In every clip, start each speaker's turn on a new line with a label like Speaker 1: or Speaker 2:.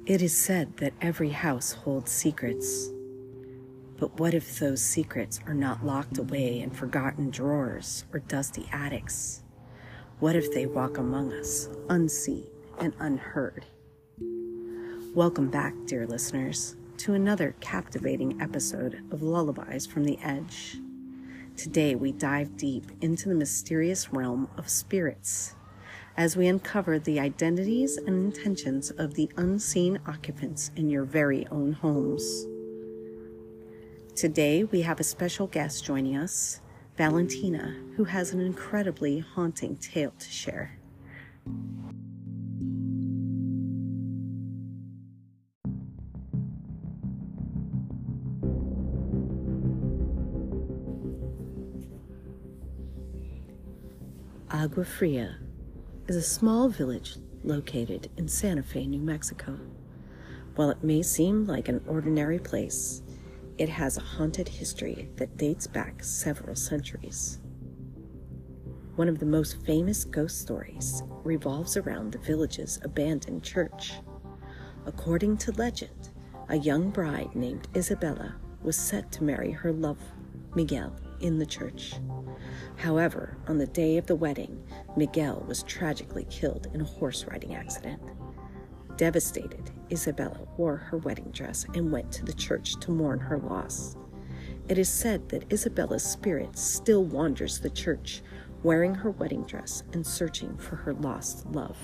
Speaker 1: It is said that every house holds secrets. But what if those secrets are not locked away in forgotten drawers or dusty attics? What if they walk among us, unseen and unheard? Welcome back, dear listeners, to another captivating episode of Lullabies from the Edge. Today we dive deep into the mysterious realm of spirits as we uncover the identities and intentions of the unseen occupants in your very own homes. Today we have a special guest joining us, Valentina, who has an incredibly haunting tale to share. Agua Fria is a small village located in Santa Fe, New Mexico. While it may seem like an ordinary place, it has a haunted history that dates back several centuries. One of the most famous ghost stories revolves around the village's abandoned church. According to legend, a young bride named Isabella was set to marry her love, Miguel, in the church. However, on the day of the wedding, Miguel was tragically killed in a horse riding accident. Devastated, Isabella wore her wedding dress and went to the church to mourn her loss. It is said that Isabella's spirit still wanders the church, wearing her wedding dress and searching for her lost love.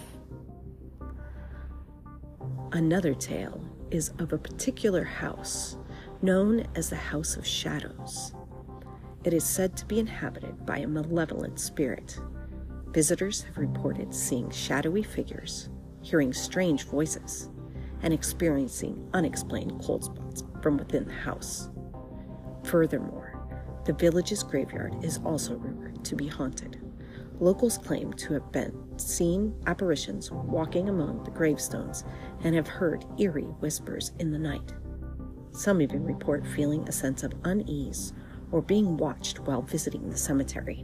Speaker 1: Another tale is of a particular house known as the House of Shadows. It is said to be inhabited by a malevolent spirit. Visitors have reported seeing shadowy figures, hearing strange voices, and experiencing unexplained cold spots from within the house. Furthermore, the village's graveyard is also rumored to be haunted. Locals claim to have seen apparitions walking among the gravestones and have heard eerie whispers in the night. Some even report feeling a sense of unease or being watched while visiting the cemetery.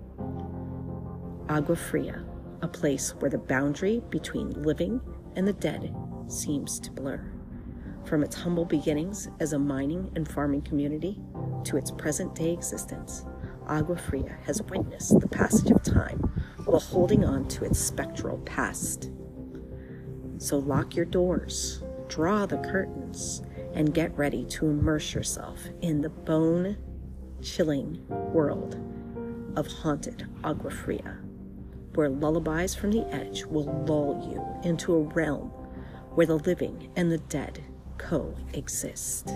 Speaker 1: Agua Fria, a place where the boundary between living and the dead seems to blur. From its humble beginnings as a mining and farming community to its present-day existence, Agua Fria has witnessed the passage of time while holding on to its spectral past. So lock your doors, draw the curtains, and get ready to immerse yourself in the bone-chilling world of haunted Agua Fria, where Lullabies from the Edge will lull you into a realm where the living and the dead coexist.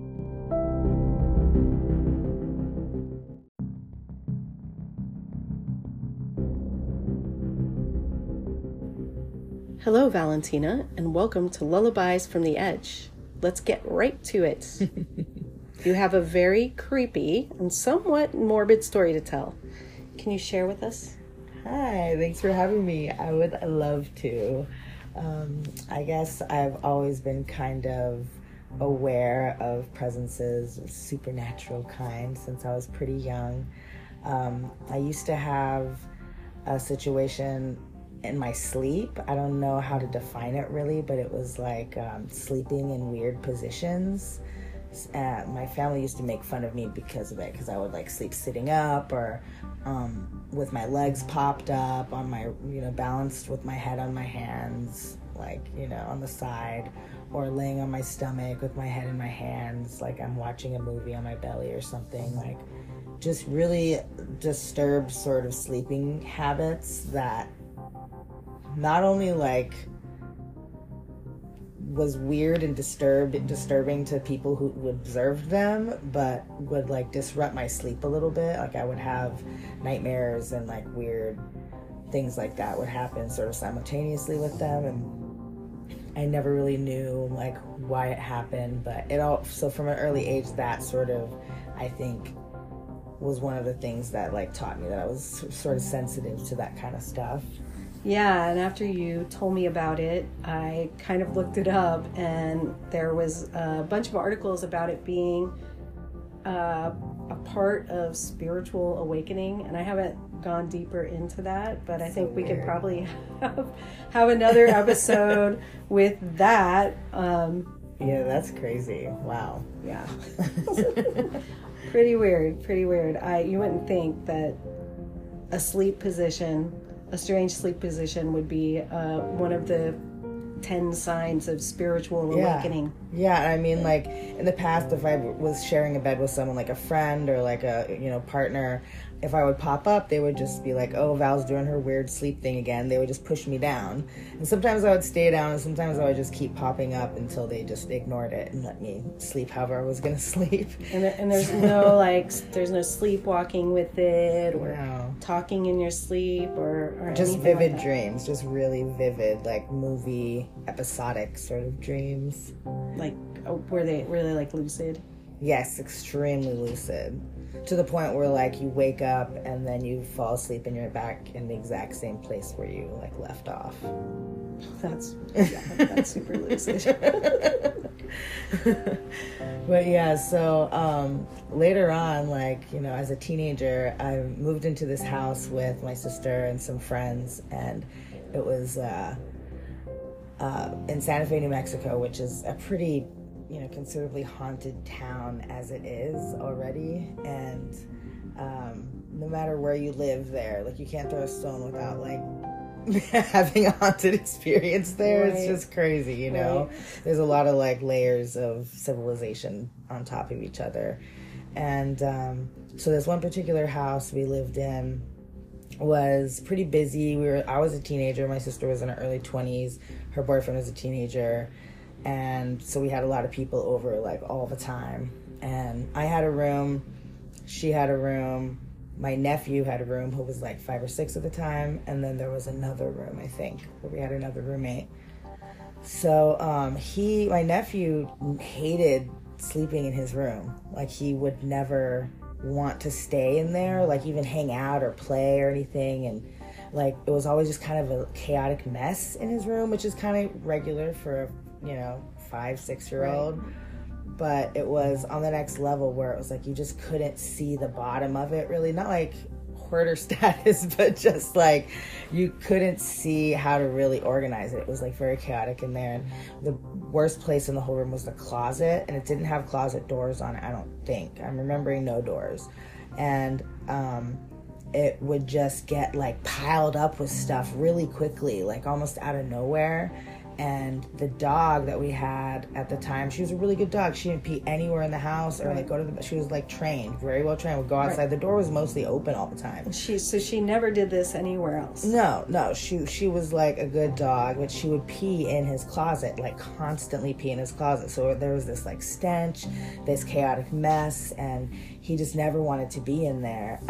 Speaker 1: Hello, Valentina, and welcome to Lullabies from the Edge. Let's get right to it. You have a very creepy and somewhat morbid story to tell. Can you share with us?
Speaker 2: Hi, thanks for having me. I would love to. I guess I've always been kind of aware of presences of supernatural kind since I was pretty young. I used to have a situation in my sleep. I don't know how to define it really, but it was like sleeping in weird positions. My family used to make fun of me because of it, because I would like sleep sitting up or with my legs popped up on my, balanced with my head on my hands, like, on the side, or laying on my stomach with my head in my hands, like I'm watching a movie on my belly or something, like just really disturbed sort of sleeping habits that not only like was weird and disturbing to people who observed them, but would like disrupt my sleep a little bit. Like I would have nightmares and like weird things like that would happen sort of simultaneously with them, and I never really knew like why it happened, but so from an early age that sort of, I think, was one of the things that like taught me that I was sort of sensitive to that kind of stuff.
Speaker 1: Yeah, and after you told me about it, I kind of looked it up, and there was a bunch of articles about it being
Speaker 3: a part of spiritual awakening, and I haven't gone deeper into that, but I think we could probably have another episode with that.
Speaker 2: Yeah, that's crazy. Wow.
Speaker 3: Yeah. Pretty weird. You wouldn't think that a strange sleep position would be one of the 10 signs of spiritual awakening.
Speaker 2: Yeah, I mean, like, in the past, if I was sharing a bed with someone, like a friend or like a, partner, if I would pop up, they would just be like, oh, Val's doing her weird sleep thing again. They would just push me down. And sometimes I would stay down, and sometimes I would just keep popping up until they just ignored it and let me sleep however I was going to sleep.
Speaker 3: And there's there's no sleepwalking with it, or talking in your sleep, or
Speaker 2: just vivid dreams, just really vivid, like movie episodic sort of dreams.
Speaker 3: Like, were they really like lucid?
Speaker 2: Yes, extremely lucid. To the point where, like, you wake up and then you fall asleep and you're back in the exact same place where you, like, left off.
Speaker 3: That's super lucid.
Speaker 2: But yeah, so later on, like, as a teenager, I moved into this house with my sister and some friends, and it was in Santa Fe, New Mexico, which is a pretty considerably haunted town as it is already. And no matter where you live there, like, you can't throw a stone without, like, having a haunted experience there. Right. It's just crazy, Right. There's a lot of, like, layers of civilization on top of each other. And so this one particular house we lived in was pretty busy. I was a teenager. My sister was in her early 20s. Her boyfriend was a teenager. And so we had a lot of people over, like, all the time. And I had a room, she had a room, my nephew had a room, who was like 5 or 6 at the time, and then there was another room, I think, where we had another roommate. So my nephew hated sleeping in his room. Like, he would never want to stay in there, like, even hang out or play or anything. And, like, it was always just kind of a chaotic mess in his room, which is kind of regular for a 5-6-year-old. Right. But it was on the next level where it was like you just couldn't see the bottom of it, really. Not like hoarder status, but just like you couldn't see how to really organize it. It was like very chaotic in there. And the worst place in the whole room was the closet, and it didn't have closet doors on it, I don't think. I'm remembering no doors. And it would just get, like, piled up with stuff really quickly, like almost out of nowhere. And the dog that we had at the time, she was a really good dog. She didn't pee anywhere in the house or, like, go to the... She was, like, trained, very well trained. Would go outside. Right. The door was mostly open all the time.
Speaker 3: So she never did this anywhere else?
Speaker 2: No. She was, like, a good dog, but she would pee in his closet, like, constantly pee in his closet. So there was this, like, stench, this chaotic mess, and he just never wanted to be in there.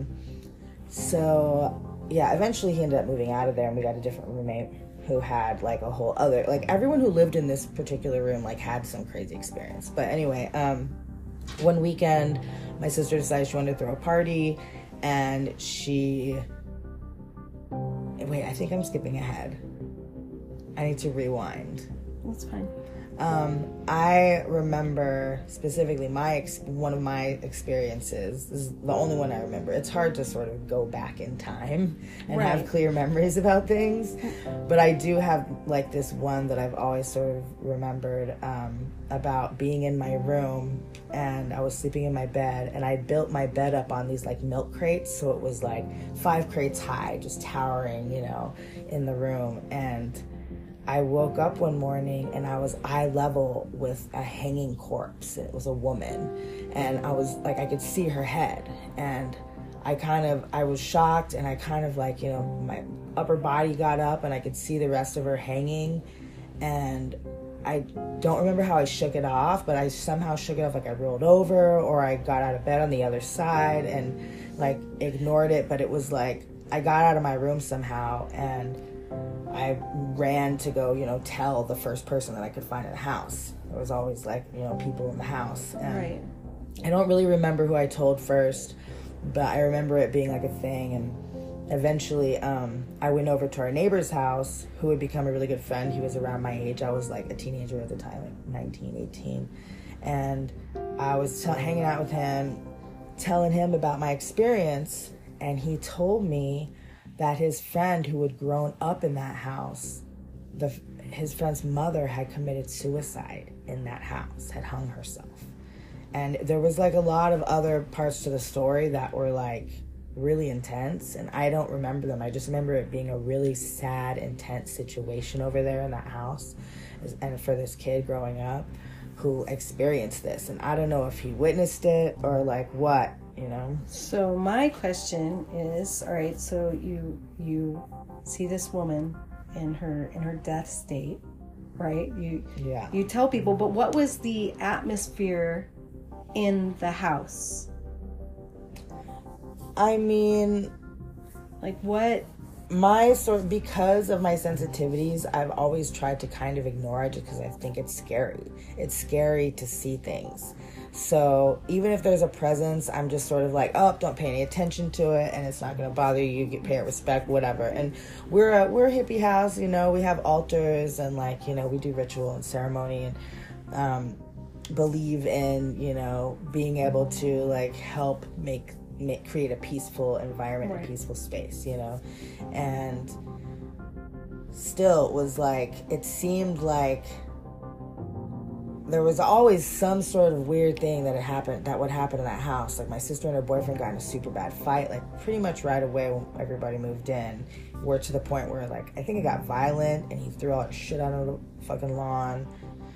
Speaker 2: So, yeah, eventually he ended up moving out of there, and we got a different roommate who had, like, a whole other... Like, everyone who lived in this particular room, like, had some crazy experience. But anyway, one weekend, my sister decided she wanted to throw a party, and she... Wait, I think I'm skipping ahead. I need to rewind.
Speaker 3: That's fine.
Speaker 2: I remember specifically one of my experiences. This is the only one I remember. It's hard to sort of go back in time and
Speaker 3: right.
Speaker 2: have clear memories about things, but I do have, like, this one that I've always sort of remembered about being in my room, and I was sleeping in my bed, and I built my bed up on these, like, milk crates, so it was like 5 crates high, just towering, in the room. And I woke up one morning and I was eye level with a hanging corpse. It was a woman, and I was like, I could see her head, and I was shocked, and I kind of, like, my upper body got up and I could see the rest of her hanging, and I don't remember how I shook it off, but I somehow shook it off. Like, I rolled over, or I got out of bed on the other side and, like, ignored it. But it was like I got out of my room somehow, and I ran to go, tell the first person that I could find in the house. There was always, like, people in the house. And
Speaker 3: right.
Speaker 2: I don't really remember who I told first, but I remember it being, like, a thing. And eventually, I went over to our neighbor's house, who had become a really good friend. He was around my age. I was, like, a teenager at the time, like 19, 18. And I was hanging out with him, telling him about my experience, and he told me that his friend who had grown up in that house, his friend's mother had committed suicide in that house, had hung herself. And there was like a lot of other parts to the story that were like really intense, and I don't remember them. I just remember it being a really sad, intense situation over there in that house, and for this kid growing up who experienced this. And I don't know if he witnessed it or like what, you know.
Speaker 3: So my question is, all right, so you see this woman in her death state, right? You tell people, but what was the atmosphere in the house?
Speaker 2: I mean,
Speaker 3: like what?
Speaker 2: Because of my sensitivities, I've always tried to kind of ignore it just because I think it's scary. It's scary to see things. So even if there's a presence, I'm just sort of like, oh, don't pay any attention to it, and it's not going to bother you. You pay it respect, whatever. And we're a hippie house, you know. We have altars, and like, you know, we do ritual and ceremony, and believe in, you know, being able to like help create a peaceful environment, right. A peaceful space, you know. And still, it was like, it seemed like there was always some sort of weird thing that would happen in that house. Like my sister and her boyfriend got in a super bad fight, like pretty much right away when everybody moved in. We're to the point where like, I think it got violent and he threw all that shit out on the fucking lawn.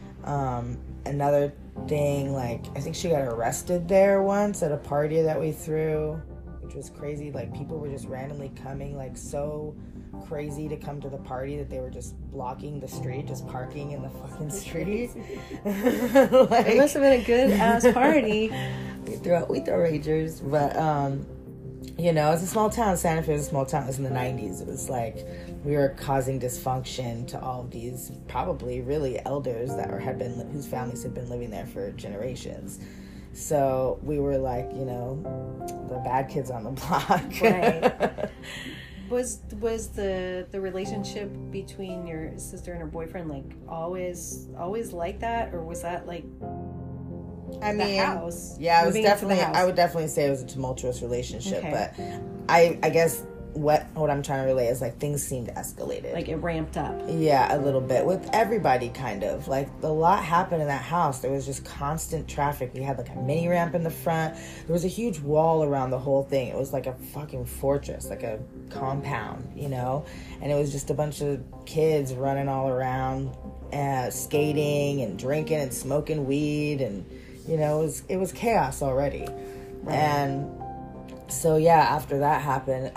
Speaker 2: Another thing, like, I think she got arrested there once at a party that we threw, which was crazy. Like, people were just randomly coming, like, so crazy to come to the party that they were just blocking the street, just parking in the fucking street. Like,
Speaker 3: it must have been a good ass party.
Speaker 2: we throw ragers, but you know, it's a small town. Santa Fe was a small town. It was in the 90s. It was like we were causing dysfunction to all of these probably really elders that whose families had been living there for generations. So we were like, you know, the bad kids on the block.
Speaker 3: Right. Was the relationship between your sister and her boyfriend like always like that, or was that like? I mean, the house.
Speaker 2: Yeah, it was definitely. I would definitely say it was a tumultuous relationship, okay. But I guess what I'm trying to relay is like things seemed escalated.
Speaker 3: Like it ramped up.
Speaker 2: Yeah, a little bit with everybody, kind of. Like a lot happened in that house. There was just constant traffic. We had like a mini ramp in the front. There was a huge wall around the whole thing. It was like a fucking fortress, like a compound, you know. And it was just a bunch of kids running all around, skating and drinking and smoking weed, and you know, it was chaos already. Right. And so yeah, after that happened,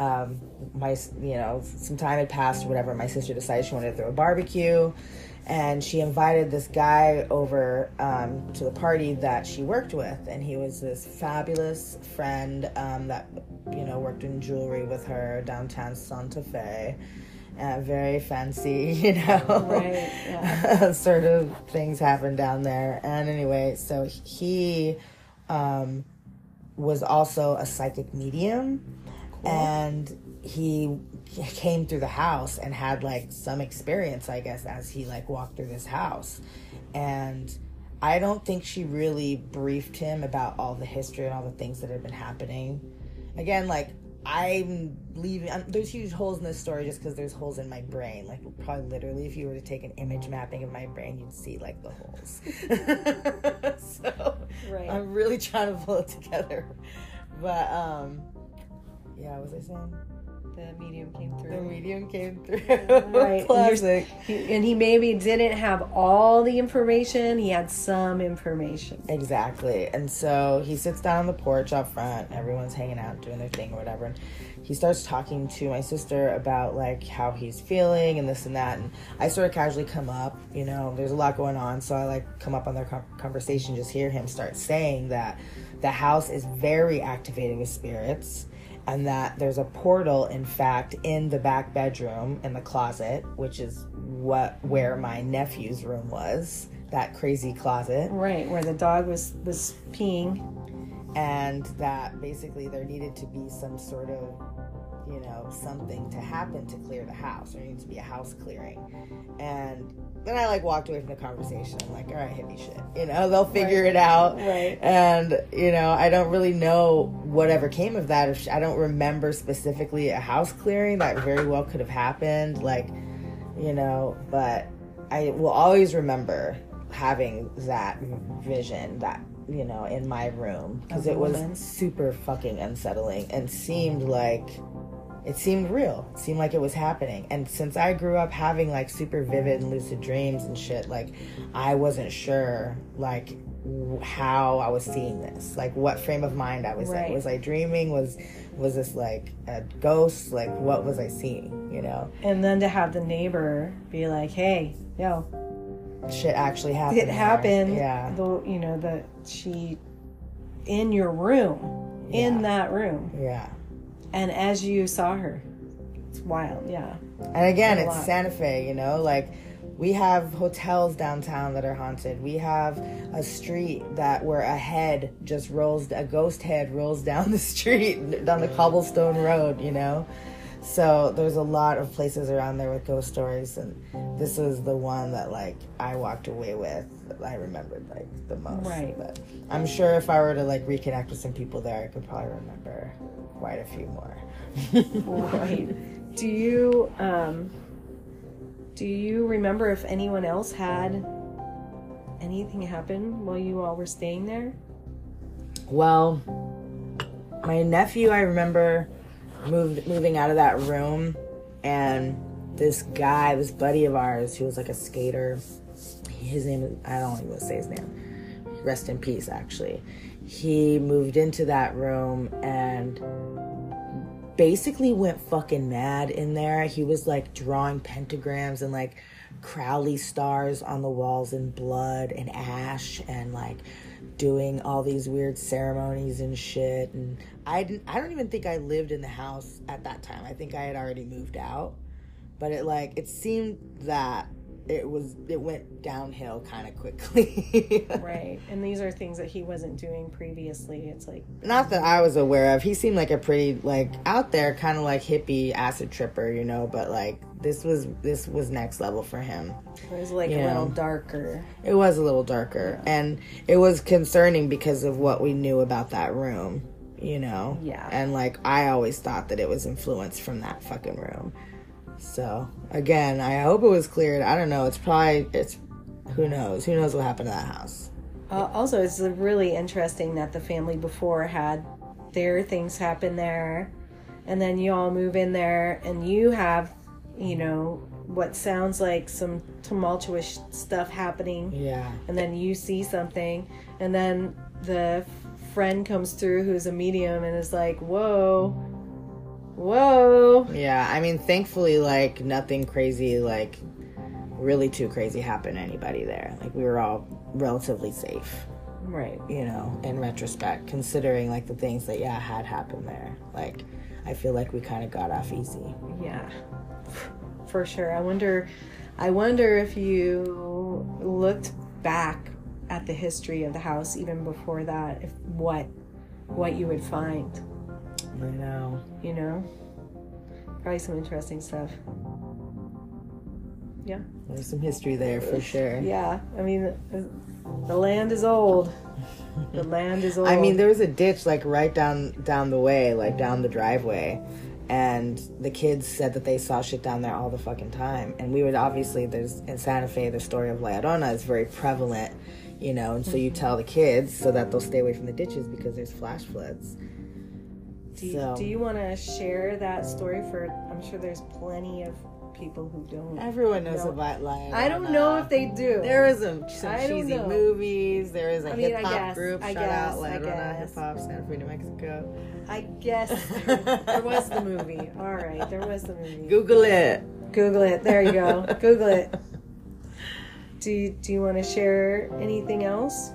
Speaker 2: some time had passed or whatever. My sister decided she wanted to throw a barbecue, and she invited this guy over to the party that she worked with, and he was this fabulous friend that, you know, worked in jewelry with her downtown Santa Fe. Very fancy, you know, right, yeah. Sort of things happen down there. And anyway, so he was also a psychic medium. Cool. And he came through the house and had like some experience, I guess, as he like walked through this house. And I don't think she really briefed him about all the history and all the things that had been happening. Again, like, I'm leaving. There's huge holes in this story just because there's holes in my brain. Like, probably literally, if you were to take an image mapping of my brain, you'd see like the holes. So right. I'm really trying to pull it together. But yeah, what was I saying?
Speaker 3: The medium came through.
Speaker 2: The medium came through.
Speaker 3: Right.
Speaker 2: Classic.
Speaker 3: And he maybe didn't have all the information. He had some information.
Speaker 2: Exactly. And so he sits down on the porch out front. Everyone's hanging out, doing their thing or whatever. And he starts talking to my sister about, like, how he's feeling and this and that. And I sort of casually come up. You know, there's a lot going on. So I, like, come up on their conversation, just hear him start saying that the house is very activated with spirits. And that there's a portal, in fact, in the back bedroom, in the closet, which is where my nephew's room was. That crazy closet.
Speaker 3: Right, where the dog was peeing.
Speaker 2: And that basically there needed to be some sort of, you know, something to happen to clear the house. There needs to be a house clearing. And then I like walked away from the conversation. I'm like, all right, hippie shit. You know, they'll figure it out.
Speaker 3: Right.
Speaker 2: And, you know, I don't really know whatever came of that. I don't remember specifically a house clearing. That very well could have happened. Like, you know, but I will always remember having that vision, that, you know, in my room, because it was super fucking unsettling and seemed like it seemed real. It seemed like it was happening. And since I grew up having like super vivid and lucid dreams and shit, like I wasn't sure like how I was seeing this, like what frame of mind I was in. Was I dreaming? Was this like a ghost? Like what was I seeing, you know?
Speaker 3: And then to have the neighbor be like, hey, yo,
Speaker 2: shit actually happened.
Speaker 3: It happened.
Speaker 2: Yeah.
Speaker 3: You know, she in your room, in that room.
Speaker 2: Yeah.
Speaker 3: And as you saw her, it's wild. Yeah.
Speaker 2: And again, it's Santa Fe, you know, like we have hotels downtown that are haunted. We have a street where a ghost head rolls down the street, down the cobblestone road, you know. So there's a lot of places around there with ghost stories, and this was the one that like I walked away with that I remembered like the most.
Speaker 3: Right.
Speaker 2: But I'm sure if I were to like reconnect with some people there, I could probably remember quite a few more.
Speaker 3: Right. Do you remember if anyone else had anything happen while you all were staying there?
Speaker 2: Well, my nephew, I remember moving out of that room, and this buddy of ours who was like a skater, his name, I don't even say his name, rest in peace actually, he moved into that room and basically went fucking mad in there. He was like drawing pentagrams and like Crowley stars on the walls in blood and ash, and like doing all these weird ceremonies and shit. And I don't even think I lived in the house at that time. I think I had already moved out. But it seemed that it went downhill kind of quickly.
Speaker 3: Right. And these are things that he wasn't doing previously. It's like,
Speaker 2: not that I was aware of. He seemed like a pretty like out there kind of like hippie acid tripper, you know, but like this was next level for him.
Speaker 3: It was like a little darker.
Speaker 2: It was a little darker, and it was concerning because of what we knew about that room, you know.
Speaker 3: Yeah. And
Speaker 2: like I always thought that it was influenced from that fucking room. So, again, I hope it was cleared. I don't know. Who knows? Who knows what happened to that house?
Speaker 3: Also, it's really interesting that the family before had their things happen there, and then you all move in there, and you have, you know, what sounds like some tumultuous stuff happening.
Speaker 2: Yeah.
Speaker 3: And then you see something, and then the friend comes through who's a medium and is like, whoa.
Speaker 2: Yeah, I mean, thankfully, like, nothing crazy, like, really too crazy happened to anybody there. Like, we were all relatively safe.
Speaker 3: Right.
Speaker 2: You know, in retrospect, considering, like, the things that, had happened there. Like, I feel like we kind of got off easy.
Speaker 3: Yeah, for sure. I wonder if you looked back at the history of the house even before that, if what you would find.
Speaker 2: I know.
Speaker 3: You know? Probably some interesting stuff. Yeah.
Speaker 2: There's some history there for sure.
Speaker 3: Yeah. I mean, the land is old. The land is old.
Speaker 2: I mean, there was a ditch, like, right down the way, like, down the driveway. And the kids said that they saw shit down there all the fucking time. And we would obviously, in Santa Fe, the story of La Llorona is very prevalent, you know. And so you tell the kids so that they'll stay away from the ditches because there's flash floods.
Speaker 3: Do you want to share that story I'm sure there's plenty of people who don't.
Speaker 2: Everyone knows about La Llorona.
Speaker 3: I don't know if they do.
Speaker 2: There is some cheesy movies. There is a hip-hop group. Shout out La Llorona Hip Hop, Santa Fe, New Mexico.
Speaker 3: I guess there was the movie. All right, there was the movie.
Speaker 2: Google it.
Speaker 3: There you go. Google it. Do you want to share anything else?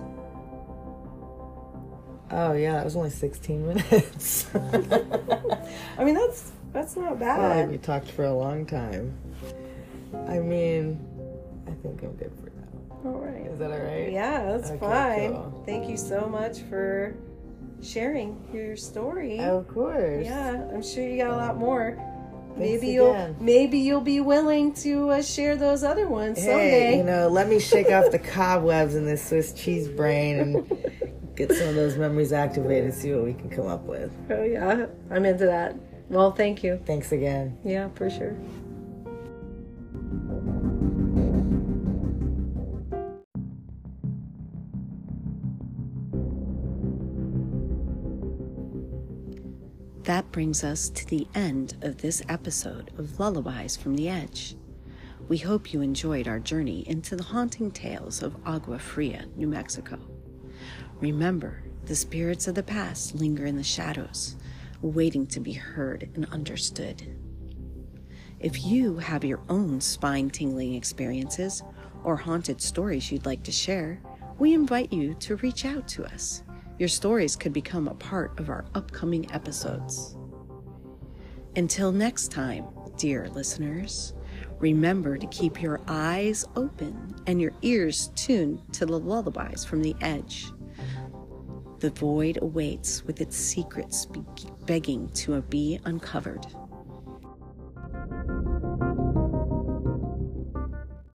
Speaker 2: Oh yeah, that was only 16 minutes.
Speaker 3: I mean, that's not bad.
Speaker 2: Well, we talked for a long time. I mean, I think I'm good for now.
Speaker 3: All right.
Speaker 2: Is that all right?
Speaker 3: Yeah, that's fine. Cool. Thank you so much for sharing your story.
Speaker 2: Of course.
Speaker 3: Yeah, I'm sure you got a lot more.
Speaker 2: Thanks
Speaker 3: Maybe you'll be willing to share those other ones someday.
Speaker 2: Let me shake off the cobwebs in this Swiss cheese brain and get some of those memories activated, see what we can come up with.
Speaker 3: Oh yeah, I'm into that. Well, thank you.
Speaker 2: Thanks again.
Speaker 3: Yeah, for sure.
Speaker 1: That brings us to the end of this episode of Lullabies from the Edge. We hope you enjoyed our journey into the haunting tales of Agua Fria, New Mexico. Remember, the spirits of the past linger in the shadows, waiting to be heard and understood. If you have your own spine-tingling experiences or haunted stories you'd like to share, we invite you to reach out to us. Your stories could become a part of our upcoming episodes. Until next time, dear listeners, remember to keep your eyes open and your ears tuned to the lullabies from the edge. The void awaits with its secrets begging to be uncovered.